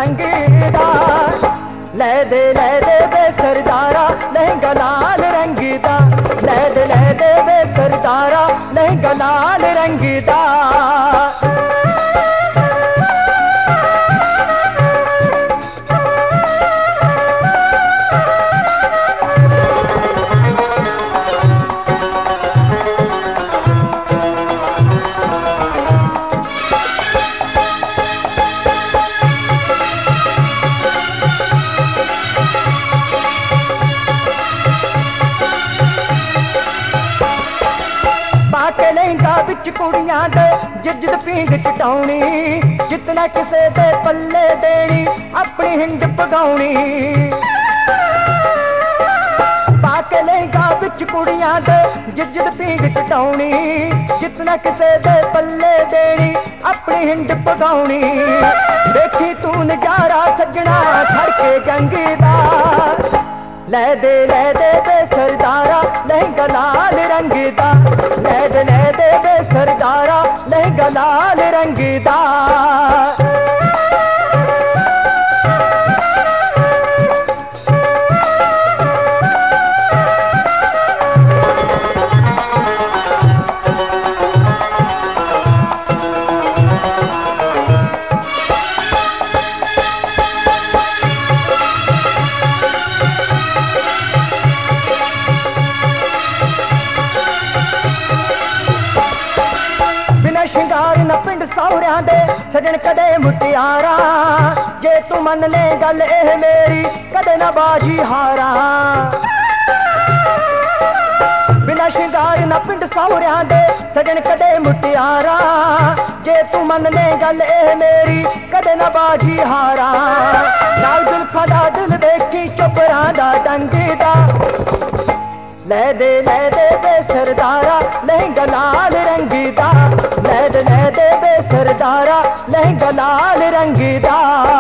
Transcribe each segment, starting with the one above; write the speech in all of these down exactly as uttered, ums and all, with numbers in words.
रंग दा। लै दे लै दे वे सरदारा लहंगा लाल रंग दा। लै दे लै दे वे सरदारा लहंगा लाल रंग दा। लहंगा बिच कुड़ियां दे जिद पींग चटाउनी। जितना किसे दे पल्ले देनी अपनी हिंड पगाउनी। पाके लहंगा बिच कुड़ियां दे जिद पींग चटाउनी। जितना किसे दे पल्ले देनी अपनी हिंड पगाउनी। देखी तू नजारा सजना खड़के जंग दा। लै दे लै दे वे सरदारा लहंगा लाल रंग दा। लै दे लै दे वे सरदारा लहंगा लाल रंग दा। शिंगार न पिंड सौरियां दे सजन कदे मुटियारा। जे तू मन ले गल एह मेरी कदे ना बाजी हारा। बिना शिंगार न पिंड सौरियां दे सजन कदे मुटियारा। जे तू मन ले गल एह मेरी कदे ना बाजी हारा। नाल जुल्फां दा दिल वेखी चुबरां दा डंग दा। लै दे लै दे वे सरदारा लहंगा लाल रंग दा। लै दे लै दे वे सरदारा लहंगा लाल रंग दा।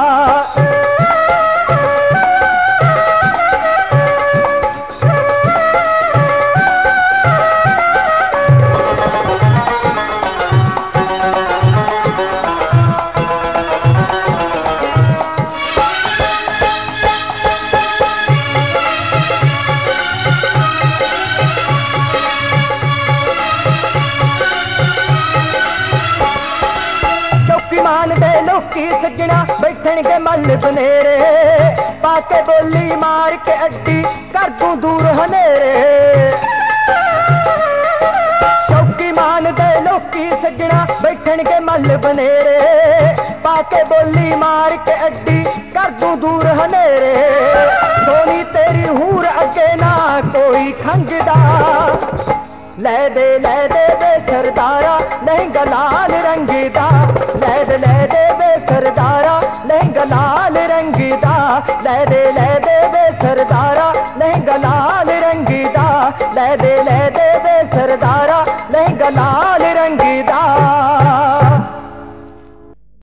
मान दे लोकी सजना बैठन के मल बनेरे। पाके बोली मार के अड्डी कर दूं दूर हनेरे। चौकी मान दे लोकी सजना बैठन के मल बनेरे। पाके बोली मार के अड्डी कर दूं दूर हनेरे। सोनी तेरी हूर अगे ना कोई खंगदा। लै दे लै दे वे सरदारा लहंगा लाल रंग दा। लै दे